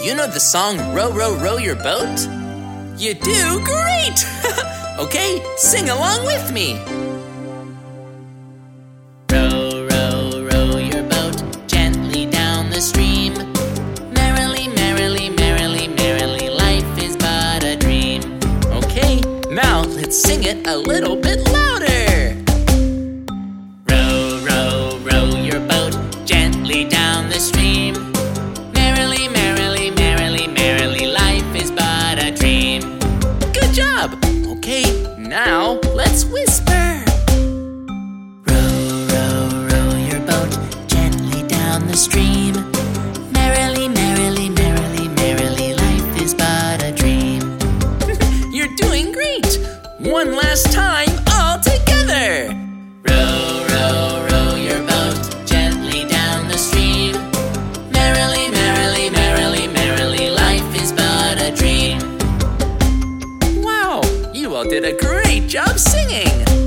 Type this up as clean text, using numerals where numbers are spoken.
you know the song Row, Row, Row Your Boat? You do? Great! Okay, sing along with me. Row, row, row your boat gently down the stream. Merrily, merrily, merrily, merrily, life is but a dream. Okay, now let's sing it a little bit louder. Row, row, row your boat gently down the stream. Merrily, merrily, merrily, merrily, life is but a dream. Good job! Okay, now let's whisper. Row, row, row your boat gently down the stream. Merrily, merrily, merrily, merrily, life is but a dream. You're doing great! One last time, all together! Row, row, row your boat gently down the stream. Merrily, merrily, merrily, merrily, life is but a dream. Wow, you all did a great job singing!